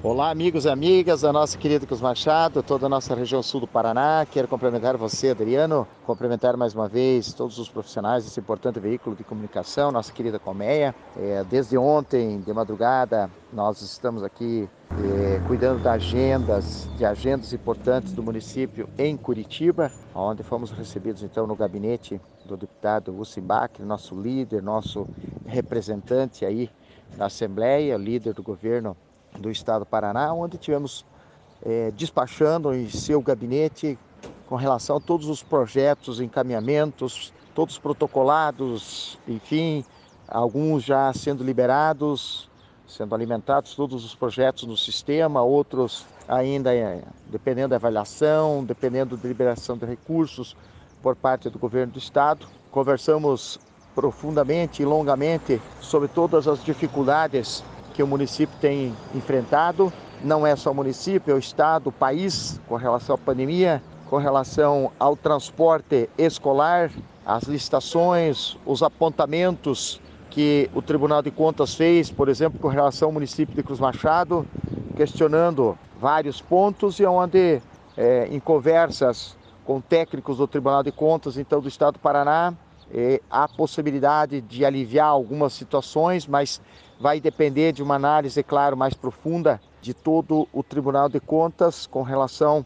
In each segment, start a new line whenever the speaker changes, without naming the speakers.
Olá, amigos e amigas da nossa querida Cruz Machado, toda a nossa região sul do Paraná. Quero cumprimentar você, Adriano, cumprimentar mais uma vez todos os profissionais desse importante veículo de comunicação, nossa querida Colmeia. Desde ontem, de madrugada, nós estamos aqui cuidando de agendas importantes do município em Curitiba, onde fomos recebidos então no gabinete do deputado Ucimbach, nosso líder, nosso representante aí na Assembleia, líder do governo do estado do Paraná, onde tivemos despachando em seu gabinete com relação a todos os projetos, encaminhamentos, todos protocolados, enfim, alguns já sendo liberados, sendo alimentados todos os projetos no sistema, outros ainda dependendo da avaliação, dependendo da liberação de recursos por parte do governo do estado. Conversamos profundamente e longamente sobre todas as dificuldades que o município tem enfrentado. Não é só o município, é o estado, o país, com relação à pandemia, com relação ao transporte escolar, as licitações, os apontamentos que o Tribunal de Contas fez, por exemplo, com relação ao município de Cruz Machado, questionando vários pontos e onde, em conversas com técnicos do Tribunal de Contas, então, do estado do Paraná, há possibilidade de aliviar algumas situações, mas vai depender de uma análise, claro, mais profunda de todo o Tribunal de Contas com relação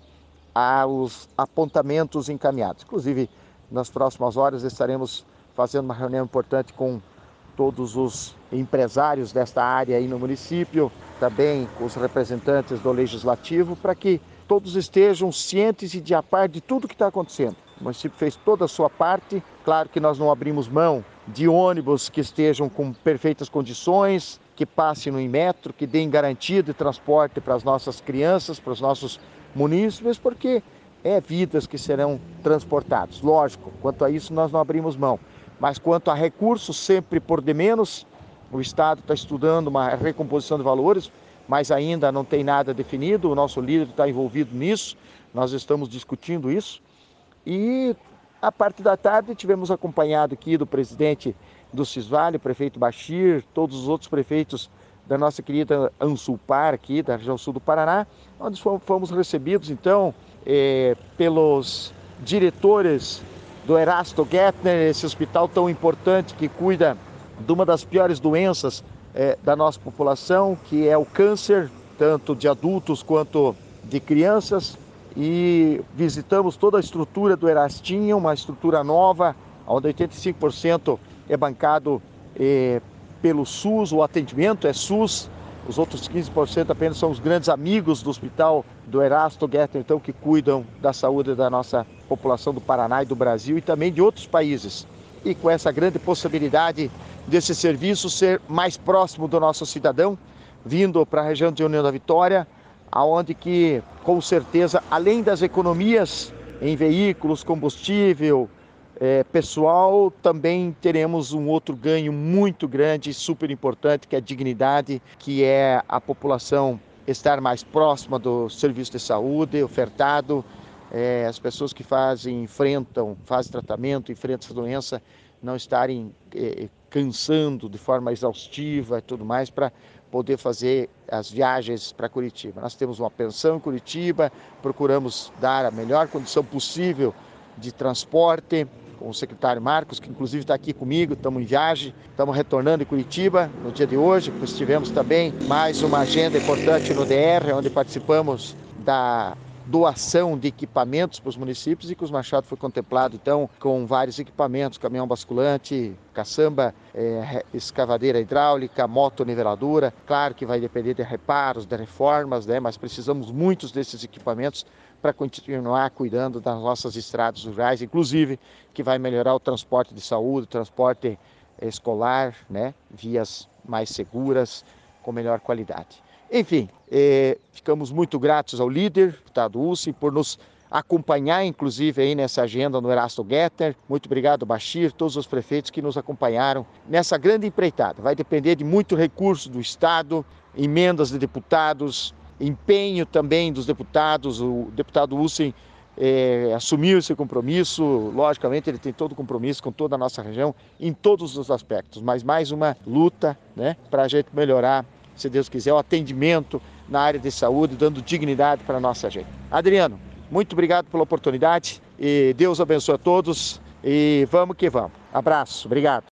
aos apontamentos encaminhados. Inclusive, nas próximas horas estaremos fazendo uma reunião importante com todos os empresários desta área aí no município, também com os representantes do Legislativo, para que todos estejam cientes e de a par de tudo que está acontecendo. O município fez toda a sua parte. Claro que nós não abrimos mão de ônibus que estejam com perfeitas condições, que passem no Inmetro, que deem garantia de transporte para as nossas crianças, para os nossos munícipes, porque vidas que serão transportadas. Lógico, quanto a isso nós não abrimos mão. Mas quanto a recursos, sempre por de menos, o Estado está estudando uma recomposição de valores, mas ainda não tem nada definido. O nosso líder está envolvido nisso, nós estamos discutindo isso. E a parte da tarde tivemos acompanhado aqui do presidente do Cisvale, o prefeito Bachir, todos os outros prefeitos da nossa querida Ansulpar aqui, da região sul do Paraná, onde fomos recebidos então pelos diretores do Erasto Gettner, esse hospital tão importante que cuida de uma das piores doenças da nossa população, que é o câncer, tanto de adultos quanto de crianças. E visitamos toda a estrutura do Erastinho, uma estrutura nova, onde 85% é bancado pelo SUS, o atendimento é SUS, os outros 15% apenas são os grandes amigos do hospital do Erasto Gettner, então, que cuidam da saúde da nossa população do Paraná e do Brasil e também de outros países. E com essa grande possibilidade desse serviço ser mais próximo do nosso cidadão, vindo para a região de União da Vitória, aonde que, com certeza, além das economias em veículos, combustível, pessoal, também teremos um outro ganho muito grande, super importante, que é a dignidade, que é a população estar mais próxima do serviço de saúde ofertado, as pessoas que fazem tratamento, enfrentam essa doença, não estarem cansando de forma exaustiva e tudo mais para poder fazer as viagens para Curitiba. Nós temos uma pensão em Curitiba, procuramos dar a melhor condição possível de transporte, com o secretário Marcos, que inclusive está aqui comigo, estamos em viagem, estamos retornando em Curitiba no dia de hoje, pois tivemos também mais uma agenda importante no DR, onde participamos da doação de equipamentos para os municípios e Cruz Machado foi contemplado então com vários equipamentos, caminhão basculante, caçamba, escavadeira hidráulica, moto niveladora. Claro que vai depender de reparos, de reformas, mas precisamos muitos desses equipamentos para continuar cuidando das nossas estradas rurais, inclusive que vai melhorar o transporte de saúde, o transporte escolar, vias mais seguras, com melhor qualidade. Enfim, ficamos muito gratos ao líder, deputado Ussi, por nos acompanhar, inclusive, aí nessa agenda no Erasto Gettner. Muito obrigado, Bachir, todos os prefeitos que nos acompanharam nessa grande empreitada. Vai depender de muito recurso do Estado, emendas de deputados, empenho também dos deputados. O deputado Ussi assumiu esse compromisso, logicamente ele tem todo o compromisso com toda a nossa região, em todos os aspectos, mas mais uma luta para a gente melhorar, se Deus quiser, o atendimento na área de saúde, dando dignidade para a nossa gente. Adriano, muito obrigado pela oportunidade e Deus abençoe a todos e vamos que vamos. Abraço, obrigado.